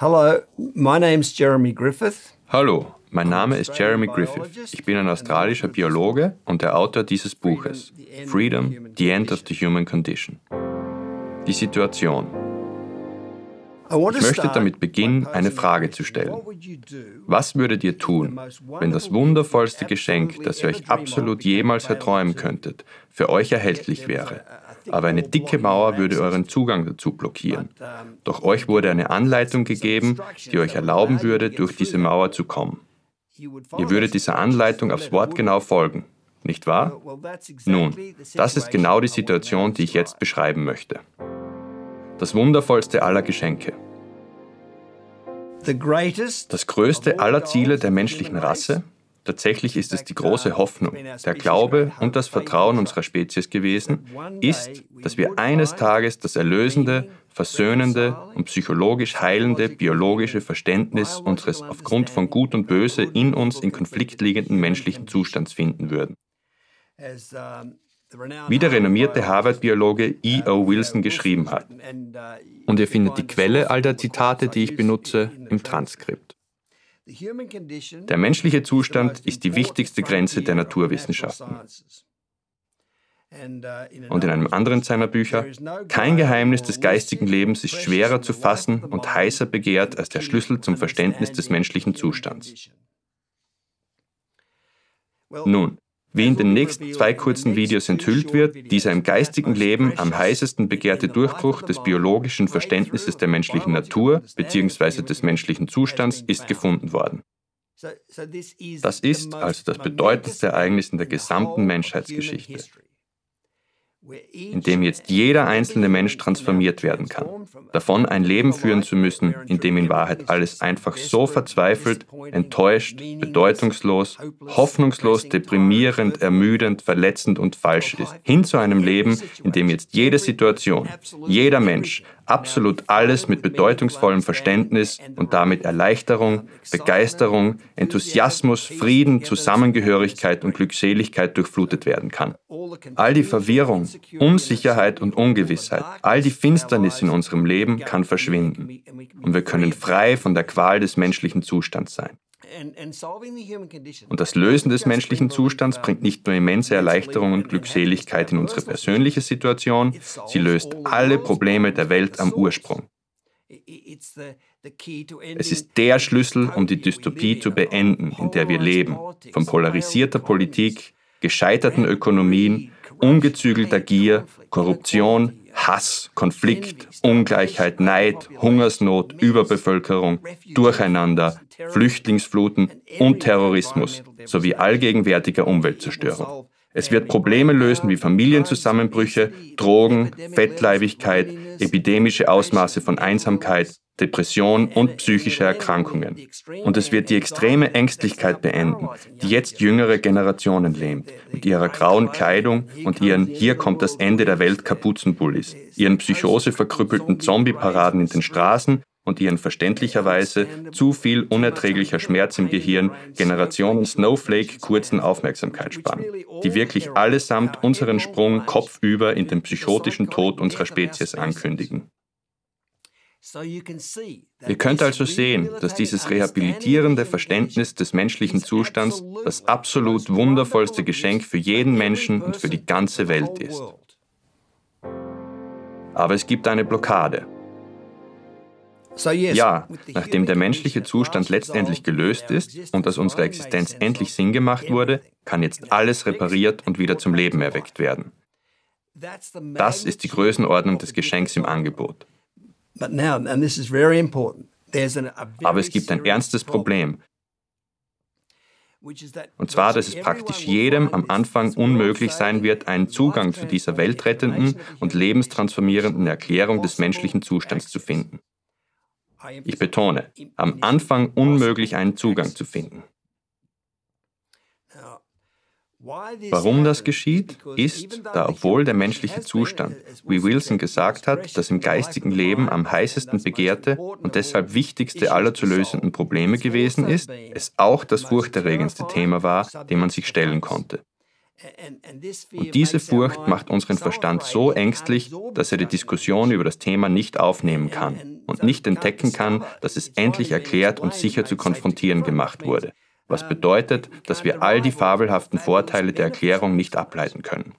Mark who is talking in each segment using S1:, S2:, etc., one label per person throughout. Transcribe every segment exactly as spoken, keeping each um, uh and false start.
S1: Hello, my name's Jeremy Griffith.
S2: Hallo, mein Name ist Jeremy Griffith. Ich bin ein australischer Biologe und der Autor dieses Buches, Freedom, The End of the Human Condition. Die Situation. Ich möchte damit beginnen, eine Frage zu stellen. Was würdet ihr tun, wenn das wundervollste Geschenk, das ihr euch absolut jemals erträumen könntet, für euch erhältlich wäre? Aber eine dicke Mauer würde euren Zugang dazu blockieren. Doch euch wurde eine Anleitung gegeben, die euch erlauben würde, durch diese Mauer zu kommen. Ihr würdet dieser Anleitung aufs Wort genau folgen, nicht wahr? Nun, das ist genau die Situation, die ich jetzt beschreiben möchte. Das wundervollste aller Geschenke. Das größte aller Ziele der menschlichen Rasse? Tatsächlich ist es die große Hoffnung, der Glaube und das Vertrauen unserer Spezies gewesen, ist, dass wir eines Tages das erlösende, versöhnende und psychologisch heilende biologische Verständnis unseres aufgrund von Gut und Böse in uns in Konflikt liegenden menschlichen Zustands finden würden. Wie der renommierte Harvard-Biologe E O Wilson geschrieben hat. Und ihr findet die Quelle all der Zitate, die ich benutze, im Transkript. Der menschliche Zustand ist die wichtigste Grenze der Naturwissenschaften. Und in einem anderen seiner Bücher, kein Geheimnis des geistigen Lebens ist schwerer zu fassen und heißer begehrt als der Schlüssel zum Verständnis des menschlichen Zustands. Nun, wie in den nächsten zwei kurzen Videos enthüllt wird, dieser im geistigen Leben am heißesten begehrte Durchbruch des biologischen Verständnisses der menschlichen Natur bzw. des menschlichen Zustands ist gefunden worden. Das ist also das bedeutendste Ereignis in der gesamten Menschheitsgeschichte, in dem jetzt jeder einzelne Mensch transformiert werden kann. Davon ein Leben führen zu müssen, in dem in Wahrheit alles einfach so verzweifelt, enttäuscht, bedeutungslos, hoffnungslos, deprimierend, ermüdend, verletzend und falsch ist. Hin zu einem Leben, in dem jetzt jede Situation, jeder Mensch, absolut alles mit bedeutungsvollem Verständnis und damit Erleichterung, Begeisterung, Enthusiasmus, Frieden, Zusammengehörigkeit und Glückseligkeit durchflutet werden kann. All die Verwirrung, Unsicherheit und Ungewissheit, all die Finsternis in unserem Leben kann verschwinden. Und wir können frei von der Qual des menschlichen Zustands sein. Und das Lösen des menschlichen Zustands bringt nicht nur immense Erleichterung und Glückseligkeit in unsere persönliche Situation, sie löst alle Probleme der Welt am Ursprung. Es ist der Schlüssel, um die Dystopie zu beenden, in der wir leben, von polarisierter Politik, gescheiterten Ökonomien, ungezügelter Gier, Korruption, Hass, Konflikt, Ungleichheit, Neid, Hungersnot, Überbevölkerung, Durcheinander, Flüchtlingsfluten und Terrorismus sowie allgegenwärtiger Umweltzerstörung. Es wird Probleme lösen wie Familienzusammenbrüche, Drogen, Fettleibigkeit, epidemische Ausmaße von Einsamkeit, Depression und psychische Erkrankungen. Und es wird die extreme Ängstlichkeit beenden, die jetzt jüngere Generationen lähmt, mit ihrer grauen Kleidung und ihren „Hier kommt das Ende der Welt" Kapuzenpullis, ihren psychoseverkrüppelten Zombie-Paraden in den Straßen und ihren verständlicherweise zu viel unerträglicher Schmerz im Gehirn Generationen Snowflake kurzen Aufmerksamkeitsspannen, die wirklich allesamt unseren Sprung kopfüber in den psychotischen Tod unserer Spezies ankündigen. Ihr könnt also sehen, dass dieses rehabilitierende Verständnis des menschlichen Zustands das absolut wundervollste Geschenk für jeden Menschen und für die ganze Welt ist. Aber es gibt eine Blockade. Ja, nachdem der menschliche Zustand letztendlich gelöst ist und aus unserer Existenz endlich Sinn gemacht wurde, kann jetzt alles repariert und wieder zum Leben erweckt werden. Das ist die Größenordnung des Geschenks im Angebot. Aber es gibt ein ernstes Problem. Und zwar, dass es praktisch jedem am Anfang unmöglich sein wird, einen Zugang zu dieser weltrettenden und lebenstransformierenden Erklärung des menschlichen Zustands zu finden. Ich betone, am Anfang unmöglich einen Zugang zu finden. Warum das geschieht, ist, da obwohl der menschliche Zustand, wie Wilson gesagt hat, das im geistigen Leben am heißesten begehrte und deshalb wichtigste aller zu lösenden Probleme gewesen ist, es auch das furchterregendste Thema war, dem man sich stellen konnte. Und diese Furcht macht unseren Verstand so ängstlich, dass er die Diskussion über das Thema nicht aufnehmen kann und nicht entdecken kann, dass es endlich erklärt und sicher zu konfrontieren gemacht wurde. Was bedeutet, dass wir all die fabelhaften Vorteile der Erklärung nicht ableiten können.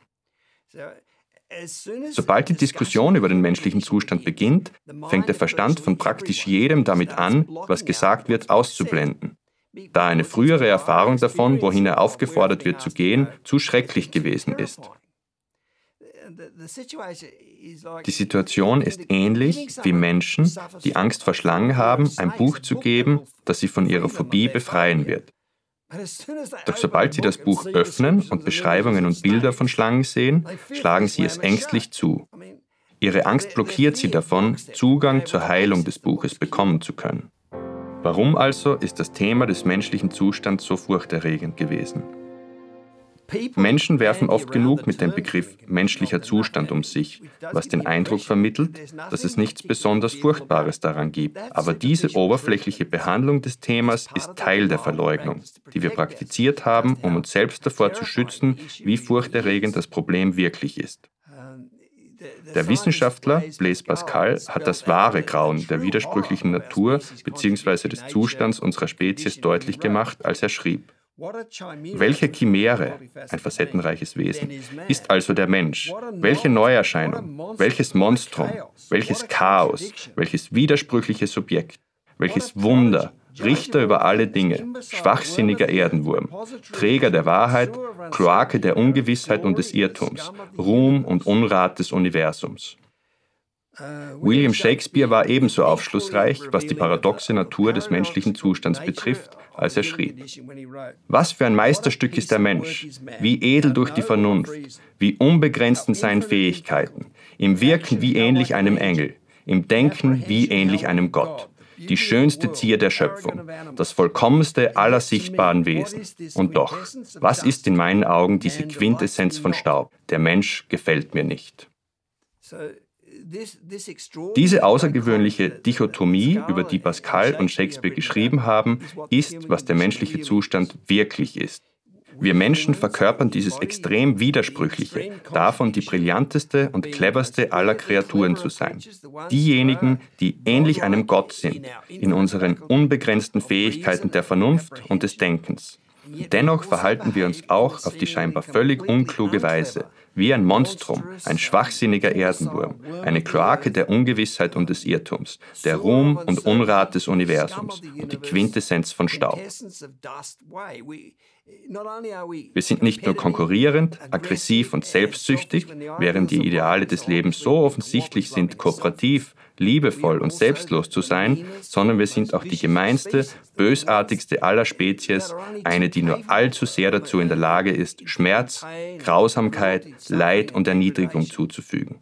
S2: Sobald die Diskussion über den menschlichen Zustand beginnt, fängt der Verstand von praktisch jedem damit an, was gesagt wird, auszublenden, da eine frühere Erfahrung davon, wohin er aufgefordert wird zu gehen, zu schrecklich gewesen ist. Die Situation ist ähnlich wie Menschen, die Angst vor Schlangen haben, ein Buch zu geben, das sie von ihrer Phobie befreien wird. Doch sobald sie das Buch öffnen und Beschreibungen und Bilder von Schlangen sehen, schlagen sie es ängstlich zu. Ihre Angst blockiert sie davon, Zugang zur Heilung des Buches bekommen zu können. Warum also ist das Thema des menschlichen Zustands so furchterregend gewesen? Menschen werfen oft genug mit dem Begriff menschlicher Zustand um sich, was den Eindruck vermittelt, dass es nichts besonders Furchtbares daran gibt. Aber diese oberflächliche Behandlung des Themas ist Teil der Verleugnung, die wir praktiziert haben, um uns selbst davor zu schützen, wie furchterregend das Problem wirklich ist. Der Wissenschaftler Blaise Pascal hat das wahre Grauen der widersprüchlichen Natur bzw. des Zustands unserer Spezies deutlich gemacht, als er schrieb: Welche Chimäre, ein facettenreiches Wesen, ist also der Mensch? Welche Neuerscheinung, welches Monstrum, welches Chaos, welches widersprüchliche Subjekt, welches Wunder, Richter über alle Dinge, schwachsinniger Erdenwurm, Träger der Wahrheit, Kloake der Ungewissheit und des Irrtums, Ruhm und Unrat des Universums. William Shakespeare war ebenso aufschlussreich, was die paradoxe Natur des menschlichen Zustands betrifft, als er schrieb: Was für ein Meisterstück ist der Mensch, wie edel durch die Vernunft, wie unbegrenzt in seinen Fähigkeiten, im Wirken wie ähnlich einem Engel, im Denken wie ähnlich einem Gott. Die schönste Zier der Schöpfung, das vollkommenste aller sichtbaren Wesen. Und doch, was ist in meinen Augen diese Quintessenz von Staub? Der Mensch gefällt mir nicht. Diese außergewöhnliche Dichotomie, über die Pascal und Shakespeare geschrieben haben, ist, was der menschliche Zustand wirklich ist. Wir Menschen verkörpern dieses extrem Widersprüchliche, davon die brillanteste und cleverste aller Kreaturen zu sein. Diejenigen, die ähnlich einem Gott sind, in unseren unbegrenzten Fähigkeiten der Vernunft und des Denkens. Dennoch verhalten wir uns auch auf die scheinbar völlig unkluge Weise, wie ein Monstrum, ein schwachsinniger Erdenwurm, eine Kloake der Ungewissheit und des Irrtums, der Ruhm und Unrat des Universums und die Quintessenz von Staub. Wir sind nicht nur konkurrierend, aggressiv und selbstsüchtig, während die Ideale des Lebens so offensichtlich sind, kooperativ, liebevoll und selbstlos zu sein, sondern wir sind auch die gemeinste, bösartigste aller Spezies, eine, die nur allzu sehr dazu in der Lage ist, Schmerz, Grausamkeit, Leid und Erniedrigung zuzufügen.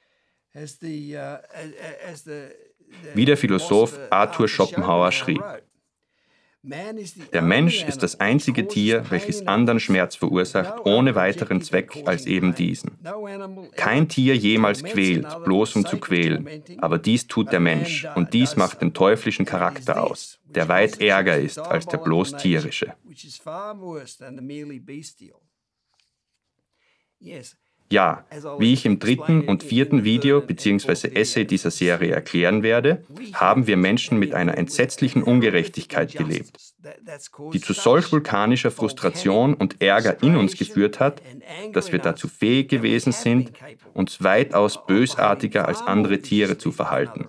S2: Wie der Philosoph Arthur Schopenhauer schrieb: Der Mensch ist das einzige Tier, welches anderen Schmerz verursacht, ohne weiteren Zweck als eben diesen. Kein Tier jemals quält, bloß um zu quälen, aber dies tut der Mensch, und dies macht den teuflischen Charakter aus, der weit ärger ist als der bloß tierische. Ja, wie ich im dritten und vierten Video bzw. Essay dieser Serie erklären werde, haben wir Menschen mit einer entsetzlichen Ungerechtigkeit gelebt, die zu solch vulkanischer Frustration und Ärger in uns geführt hat, dass wir dazu fähig gewesen sind, uns weitaus bösartiger als andere Tiere zu verhalten.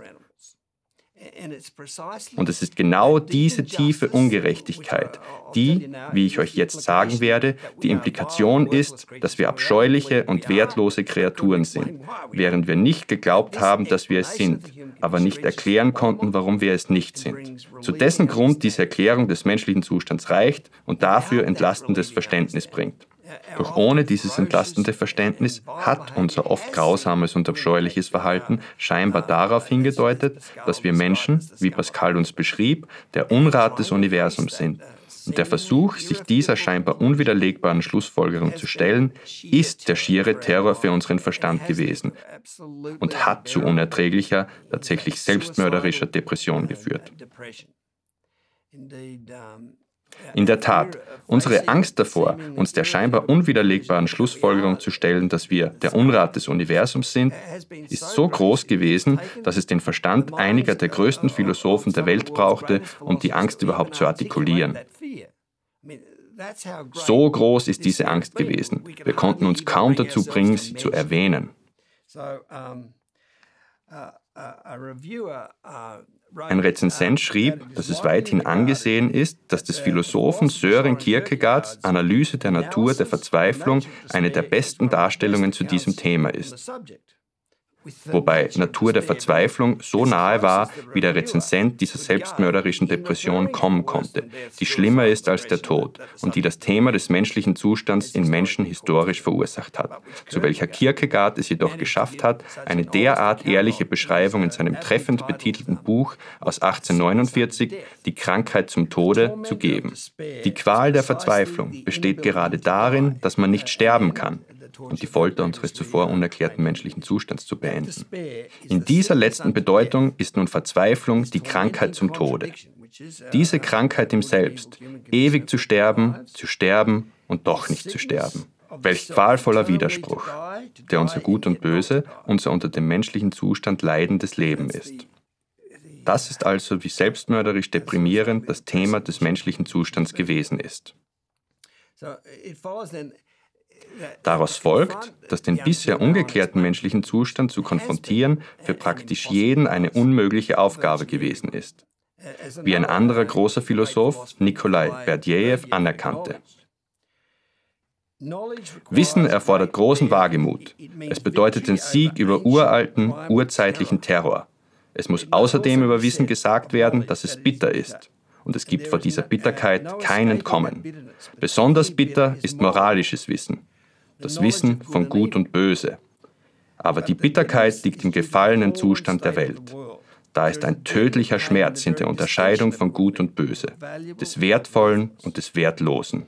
S2: Und es ist genau diese tiefe Ungerechtigkeit, die, wie ich euch jetzt sagen werde, die Implikation ist, dass wir abscheuliche und wertlose Kreaturen sind, während wir nicht geglaubt haben, dass wir es sind, aber nicht erklären konnten, warum wir es nicht sind. Zu dessen Grund diese Erklärung des menschlichen Zustands reicht und dafür entlastendes Verständnis bringt. Doch ohne dieses entlastende Verständnis hat unser oft grausames und abscheuliches Verhalten scheinbar darauf hingedeutet, dass wir Menschen, wie Pascal uns beschrieb, der Unrat des Universums sind. Und der Versuch, sich dieser scheinbar unwiderlegbaren Schlussfolgerung zu stellen, ist der schiere Terror für unseren Verstand gewesen und hat zu unerträglicher, tatsächlich selbstmörderischer Depression geführt. In der Tat, unsere Angst davor, uns der scheinbar unwiderlegbaren Schlussfolgerung zu stellen, dass wir der Unrat des Universums sind, ist so groß gewesen, dass es den Verstand einiger der größten Philosophen der Welt brauchte, um die Angst überhaupt zu artikulieren. So groß ist diese Angst gewesen. Wir konnten uns kaum dazu bringen, sie zu erwähnen. Ein Rezensent schrieb, dass es weithin angesehen ist, dass des Philosophen Søren Kierkegaards Analyse der Natur der Verzweiflung eine der besten Darstellungen zu diesem Thema ist. Wobei Natur der Verzweiflung so nahe war, wie der Rezensent dieser selbstmörderischen Depression kommen konnte, die schlimmer ist als der Tod und die das Thema des menschlichen Zustands in Menschen historisch verursacht hat, zu welcher Kierkegaard es jedoch geschafft hat, eine derart ehrliche Beschreibung in seinem treffend betitelten Buch aus achtzehnhundertneunundvierzig, Die Krankheit zum Tode, zu geben. Die Qual der Verzweiflung besteht gerade darin, dass man nicht sterben kann und die Folter unseres zuvor unerklärten menschlichen Zustands zu beenden. In dieser letzten Bedeutung ist nun Verzweiflung die Krankheit zum Tode. Diese Krankheit im Selbst, ewig zu sterben, zu sterben und doch nicht zu sterben. Welch qualvoller Widerspruch, der unser Gut und Böse, unser unter dem menschlichen Zustand leidendes Leben ist. Das ist also, wie selbstmörderisch deprimierend das Thema des menschlichen Zustands gewesen ist. Daraus folgt, dass den bisher ungeklärten menschlichen Zustand zu konfrontieren für praktisch jeden eine unmögliche Aufgabe gewesen ist. Wie ein anderer großer Philosoph, Nikolai Berdjajew, anerkannte. Wissen erfordert großen Wagemut. Es bedeutet den Sieg über uralten, urzeitlichen Terror. Es muss außerdem über Wissen gesagt werden, dass es bitter ist. Und es gibt vor dieser Bitterkeit kein Entkommen. Besonders bitter ist moralisches Wissen. Das Wissen von Gut und Böse. Aber die Bitterkeit liegt im gefallenen Zustand der Welt. Da ist ein tödlicher Schmerz in der Unterscheidung von Gut und Böse, des Wertvollen und des Wertlosen.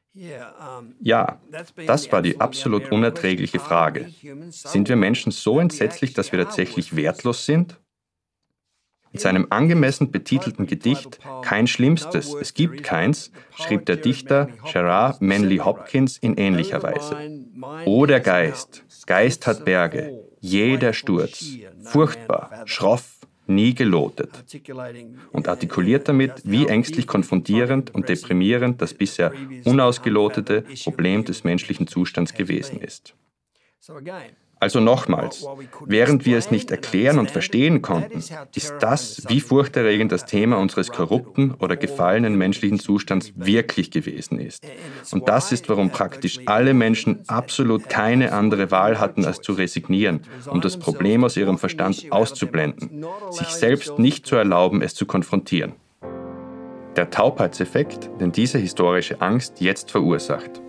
S2: Ja, das war die absolut unerträgliche Frage. Sind wir Menschen so entsetzlich, dass wir tatsächlich wertlos sind? In seinem angemessen betitelten Gedicht »Kein Schlimmstes, es gibt keins« schrieb der Dichter Gerard Manley Hopkins in ähnlicher Weise. »O der Geist, Geist hat Berge, je der Sturz, furchtbar, schroff, nie gelotet«, und artikuliert damit, wie ängstlich konfrontierend und deprimierend das bisher unausgelotete Problem des menschlichen Zustands gewesen ist. Also nochmals, während wir es nicht erklären und verstehen konnten, ist das, wie furchterregend das Thema unseres korrupten oder gefallenen menschlichen Zustands wirklich gewesen ist. Und das ist, warum praktisch alle Menschen absolut keine andere Wahl hatten, als zu resignieren, um das Problem aus ihrem Verstand auszublenden, sich selbst nicht zu erlauben, es zu konfrontieren. Der Taubheitseffekt, den diese historische Angst jetzt verursacht.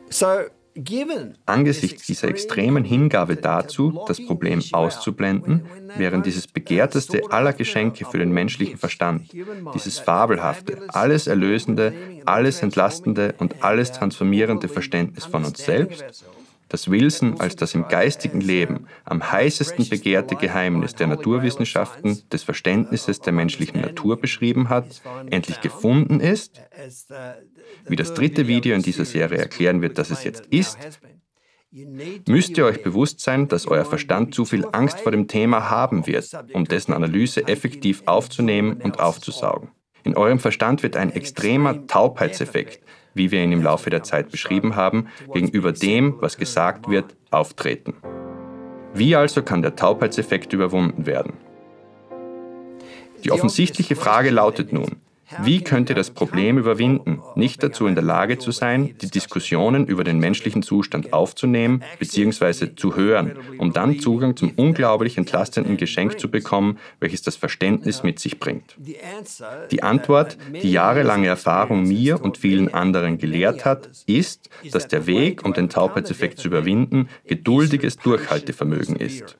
S2: Angesichts dieser extremen Hingabe dazu, das Problem auszublenden, während dieses begehrteste aller Geschenke für den menschlichen Verstand, dieses fabelhafte, alles erlösende, alles entlastende und alles transformierende Verständnis von uns selbst, das Wilson als das im geistigen Leben am heißesten begehrte Geheimnis der Naturwissenschaften, des Verständnisses der menschlichen Natur beschrieben hat, endlich gefunden ist, wie das dritte Video in dieser Serie erklären wird, dass es jetzt ist, müsst ihr euch bewusst sein, dass euer Verstand zu viel Angst vor dem Thema haben wird, um dessen Analyse effektiv aufzunehmen und aufzusaugen. In eurem Verstand wird ein extremer Taubheitseffekt, wie wir ihn im Laufe der Zeit beschrieben haben, gegenüber dem, was gesagt wird, auftreten. Wie also kann der Taubheitseffekt überwunden werden? Die offensichtliche Frage lautet nun: Wie könnt ihr das Problem überwinden, nicht dazu in der Lage zu sein, die Diskussionen über den menschlichen Zustand aufzunehmen bzw. zu hören, um dann Zugang zum unglaublich entlastenden Geschenk zu bekommen, welches das Verständnis mit sich bringt? Die Antwort, die jahrelange Erfahrung mir und vielen anderen gelehrt hat, ist, dass der Weg, um den Taubheitseffekt zu überwinden, geduldiges Durchhaltevermögen ist.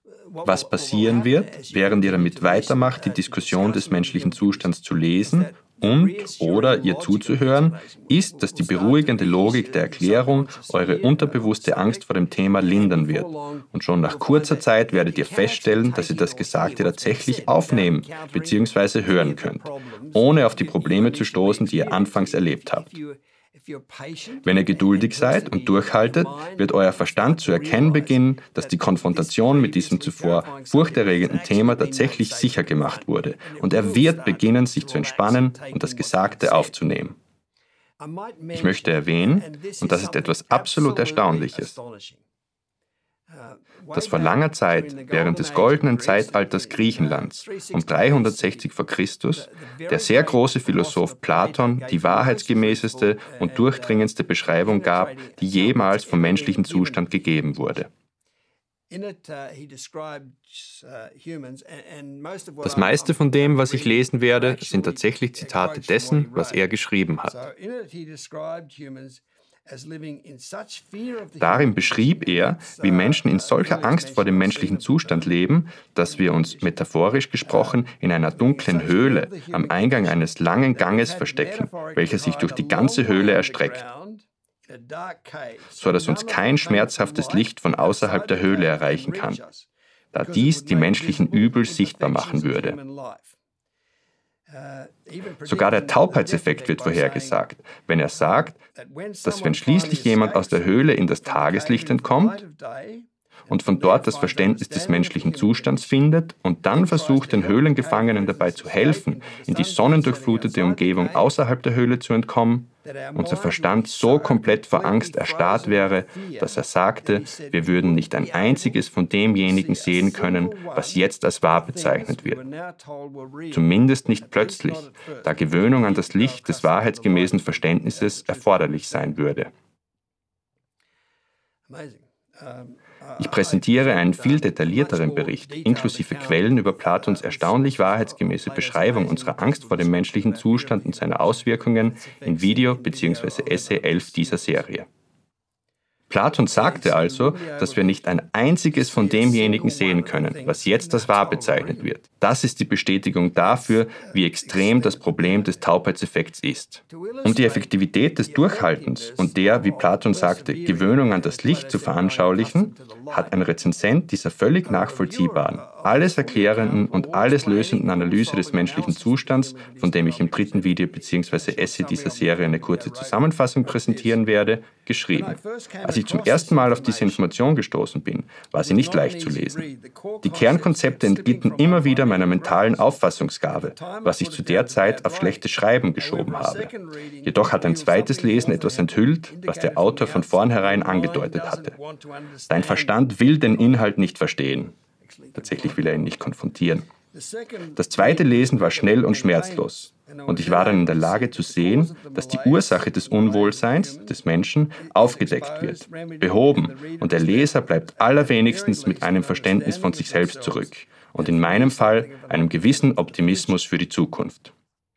S2: Was passieren wird, während ihr damit weitermacht, die Diskussion des menschlichen Zustands zu lesen und oder ihr zuzuhören, ist, dass die beruhigende Logik der Erklärung eure unterbewusste Angst vor dem Thema lindern wird. Und schon nach kurzer Zeit werdet ihr feststellen, dass ihr das Gesagte tatsächlich aufnehmen bzw. hören könnt, ohne auf die Probleme zu stoßen, die ihr anfangs erlebt habt. Wenn ihr geduldig seid und durchhaltet, wird euer Verstand zu erkennen beginnen, dass die Konfrontation mit diesem zuvor furchterregenden Thema tatsächlich sicher gemacht wurde und er wird beginnen, sich zu entspannen und das Gesagte aufzunehmen. Ich möchte erwähnen, und das ist etwas absolut Erstaunliches, dass vor langer Zeit, während des goldenen Zeitalters Griechenlands, um dreihundertsechzig vor Christus, der sehr große Philosoph Platon die wahrheitsgemäßeste und durchdringendste Beschreibung gab, die jemals vom menschlichen Zustand gegeben wurde. Das meiste von dem, was ich lesen werde, sind tatsächlich Zitate dessen, was er geschrieben hat. Darin beschrieb er, wie Menschen in solcher Angst vor dem menschlichen Zustand leben, dass wir uns, metaphorisch gesprochen, in einer dunklen Höhle am Eingang eines langen Ganges verstecken, welcher sich durch die ganze Höhle erstreckt, so dass uns kein schmerzhaftes Licht von außerhalb der Höhle erreichen kann, da dies die menschlichen Übel sichtbar machen würde. Sogar der Taubheitseffekt wird vorhergesagt, wenn er sagt, dass wenn schließlich jemand aus der Höhle in das Tageslicht entkommt und von dort das Verständnis des menschlichen Zustands findet und dann versucht, den Höhlengefangenen dabei zu helfen, in die sonnendurchflutete Umgebung außerhalb der Höhle zu entkommen, unser Verstand so komplett vor Angst erstarrt wäre, dass er sagte, wir würden nicht ein einziges von demjenigen sehen können, was jetzt als wahr bezeichnet wird. Zumindest nicht plötzlich, da Gewöhnung an das Licht des wahrheitsgemäßen Verständnisses erforderlich sein würde. Ich präsentiere einen viel detaillierteren Bericht, inklusive Quellen über Platons erstaunlich wahrheitsgemäße Beschreibung unserer Angst vor dem menschlichen Zustand und seiner Auswirkungen in Video bzw. Essay elf dieser Serie. Platon sagte also, dass wir nicht ein einziges von demjenigen sehen können, was jetzt als wahr bezeichnet wird. Das ist die Bestätigung dafür, wie extrem das Problem des Taubheitseffekts ist. Um die Effektivität des Durchhaltens und der, wie Platon sagte, Gewöhnung an das Licht zu veranschaulichen, hat ein Rezensent dieser völlig nachvollziehbaren, alles erklärenden und alles lösenden Analyse des menschlichen Zustands, von dem ich im dritten Video bzw. Essay dieser Serie eine kurze Zusammenfassung präsentieren werde, geschrieben. Als ich zum ersten Mal auf diese Information gestoßen bin, war sie nicht leicht zu lesen. Die Kernkonzepte entglitten immer wieder meiner mentalen Auffassungsgabe, was ich zu der Zeit auf schlechtes Schreiben geschoben habe. Jedoch hat ein zweites Lesen etwas enthüllt, was der Autor von vornherein angedeutet hatte. Dein Verstand will den Inhalt nicht verstehen. Tatsächlich will er ihn nicht konfrontieren. Das zweite Lesen war schnell und schmerzlos. Und ich war dann in der Lage zu sehen, dass die Ursache des Unwohlseins des Menschen aufgedeckt wird, behoben, und der Leser bleibt allerwenigstens mit einem Verständnis von sich selbst zurück und in meinem Fall einem gewissen Optimismus für die Zukunft.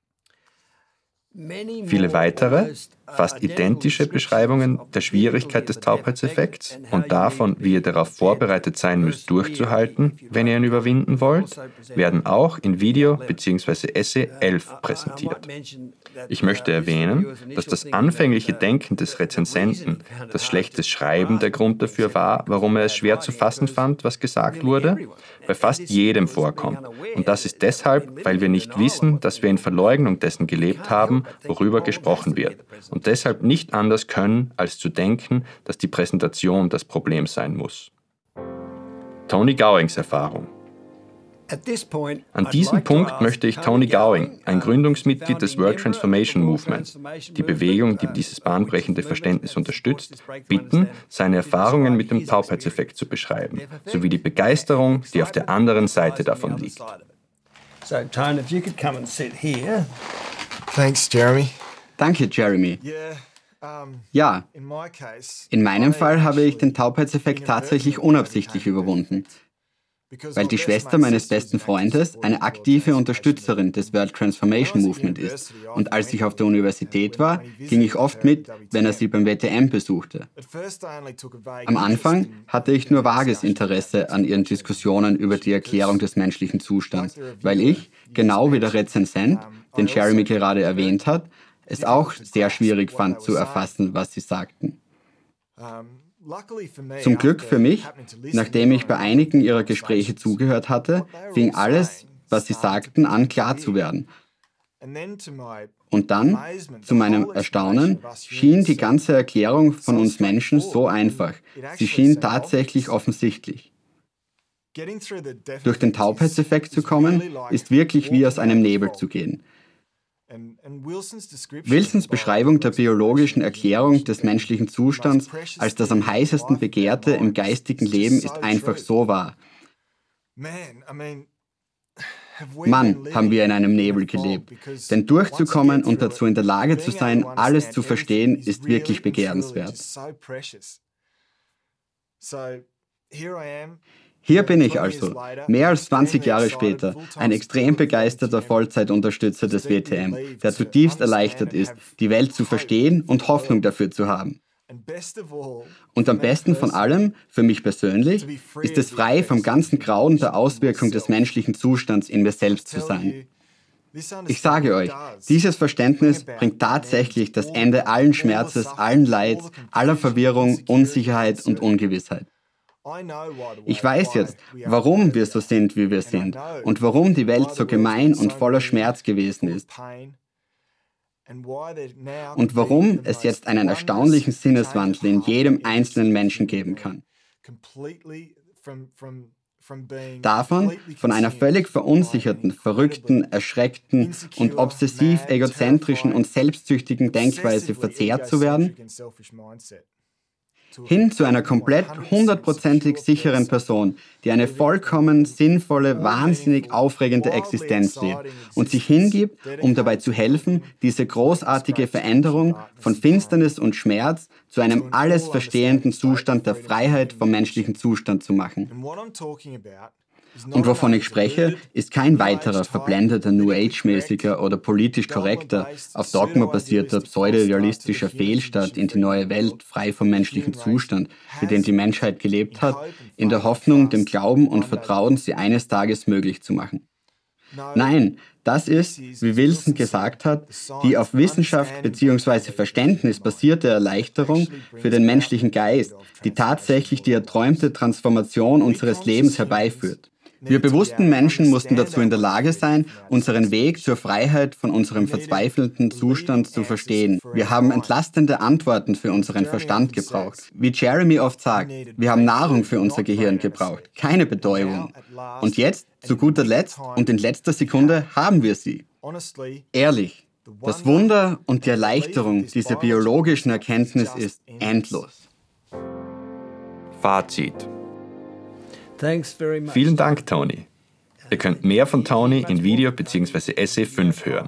S2: Viele weitere, fast identische Beschreibungen der Schwierigkeit des Taubheitseffekts und davon, wie ihr darauf vorbereitet sein müsst, durchzuhalten, wenn ihr ihn überwinden wollt, werden auch in Video bzw. Essay elf präsentiert. Ich möchte erwähnen, dass das anfängliche Denken des Rezensenten, das schlechtes Schreiben der Grund dafür war, warum er es schwer zu fassen fand, was gesagt wurde, bei fast jedem vorkommt. Und das ist deshalb, weil wir nicht wissen, dass wir in Verleugnung dessen gelebt haben, worüber gesprochen wird. Und deshalb nicht anders können, als zu denken, dass die Präsentation das Problem sein muss. Tony Gowings Erfahrung. An diesem Punkt möchte ich Tony Gowing, ein Gründungsmitglied des World Transformation Movement, die Bewegung, die dieses bahnbrechende Verständnis unterstützt, bitten, seine Erfahrungen mit dem Taubheitseffekt zu beschreiben, sowie die Begeisterung, die auf der anderen Seite davon liegt.
S1: So, Tone, if you could come and sit here.
S3: Thanks, Jeremy.
S4: Danke, Jeremy. Ja, in meinem Fall habe ich den Taubheitseffekt tatsächlich unabsichtlich überwunden, weil die Schwester meines besten Freundes eine aktive Unterstützerin des World Transformation Movement ist. Und als ich auf der Universität war, ging ich oft mit, wenn er sie beim W T M besuchte. Am Anfang hatte ich nur vages Interesse an ihren Diskussionen über die Erklärung des menschlichen Zustands, weil ich, genau wie der Rezensent, den Jeremy gerade erwähnt hat, es auch sehr schwierig fand zu erfassen, was sie sagten. Zum Glück für mich, nachdem ich bei einigen ihrer Gespräche zugehört hatte, fing alles, was sie sagten, an klar zu werden. Und dann, zu meinem Erstaunen, schien die ganze Erklärung von uns Menschen so einfach. Sie schien tatsächlich offensichtlich. Durch den Taubheitseffekt zu kommen, ist wirklich wie aus einem Nebel zu gehen. Wilsons Beschreibung der biologischen Erklärung des menschlichen Zustands als das am heißesten Begehrte im geistigen Leben ist einfach so wahr. Mann, haben wir in einem Nebel gelebt. Denn durchzukommen und dazu in der Lage zu sein, alles zu verstehen, ist wirklich begehrenswert. Hier bin ich also, mehr als zwanzig Jahre später, ein extrem begeisterter Vollzeitunterstützer des W T M, der zutiefst erleichtert ist, die Welt zu verstehen und Hoffnung dafür zu haben. Und am besten von allem, für mich persönlich, ist es frei vom ganzen Grauen der Auswirkung des menschlichen Zustands in mir selbst zu sein. Ich sage euch, dieses Verständnis bringt tatsächlich das Ende allen Schmerzes, allen Leids, aller Verwirrung, Unsicherheit und Ungewissheit. Ich weiß jetzt, warum wir so sind, wie wir sind und warum die Welt so gemein und voller Schmerz gewesen ist. Und warum es jetzt einen erstaunlichen Sinneswandel in jedem einzelnen Menschen geben kann. Davon, von einer völlig verunsicherten, verrückten, erschreckten und obsessiv egozentrischen und selbstsüchtigen Denkweise verzehrt zu werden, hin zu einer komplett hundertprozentig sicheren Person, die eine vollkommen sinnvolle, wahnsinnig aufregende Existenz lebt und sich hingibt, um dabei zu helfen, diese großartige Veränderung von Finsternis und Schmerz zu einem alles verstehenden Zustand der Freiheit vom menschlichen Zustand zu machen. Und wovon ich spreche, ist kein weiterer verblendeter New Age-mäßiger oder politisch korrekter, auf Dogma basierter, pseudorealistischer Fehlstart in die neue Welt, frei vom menschlichen Zustand, für den die Menschheit gelebt hat, in der Hoffnung, dem Glauben und Vertrauen, sie eines Tages möglich zu machen. Nein, das ist, wie Wilson gesagt hat, die auf Wissenschaft bzw. Verständnis basierte Erleichterung für den menschlichen Geist, die tatsächlich die erträumte Transformation unseres Lebens herbeiführt. Wir bewussten Menschen mussten dazu in der Lage sein, unseren Weg zur Freiheit von unserem verzweifelten Zustand zu verstehen. Wir haben entlastende Antworten für unseren Verstand gebraucht. Wie Jeremy oft sagt, wir haben Nahrung für unser Gehirn gebraucht, keine Betäubung. Und jetzt, zu guter Letzt und in letzter Sekunde, haben wir sie. Ehrlich, das Wunder und die Erleichterung dieser biologischen Erkenntnis ist endlos.
S2: Fazit. Vielen Dank, Tony. Ihr könnt mehr von Tony in Video bzw. Essay fünf hören.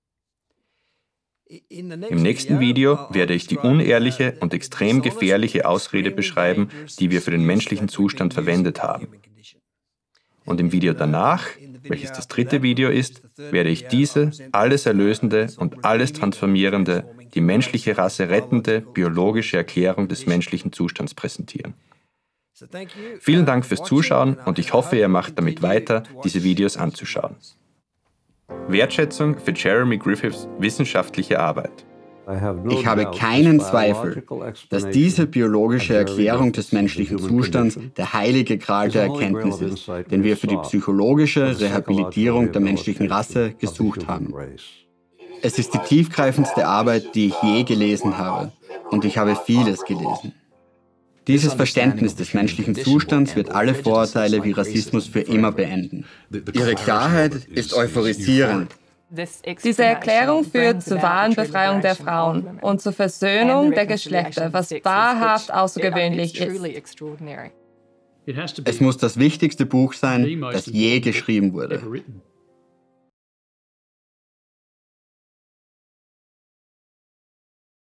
S2: Im nächsten Video werde ich die unehrliche und extrem gefährliche Ausrede beschreiben, die wir für den menschlichen Zustand verwendet haben. Und im Video danach, welches das dritte Video ist, werde ich diese alles erlösende und alles transformierende, die menschliche Rasse rettende, biologische Erklärung des menschlichen Zustands präsentieren. Vielen Dank fürs Zuschauen und ich hoffe, ihr macht damit weiter, diese Videos anzuschauen. Wertschätzung für Jeremy Griffiths wissenschaftliche Arbeit.
S4: Ich habe keinen Zweifel, dass diese biologische Erklärung des menschlichen Zustands der heilige Gral der Erkenntnis ist, den wir für die psychologische Rehabilitierung der menschlichen Rasse gesucht haben. Es ist die tiefgreifendste Arbeit, die ich je gelesen habe, und ich habe vieles gelesen. Dieses Verständnis des menschlichen Zustands wird alle Vorurteile wie Rassismus für immer beenden. Ihre Klarheit ist euphorisierend.
S5: Diese Erklärung führt zur wahren Befreiung der Frauen und zur Versöhnung der Geschlechter, was wahrhaft außergewöhnlich ist.
S4: Es muss das wichtigste Buch sein, das je geschrieben wurde.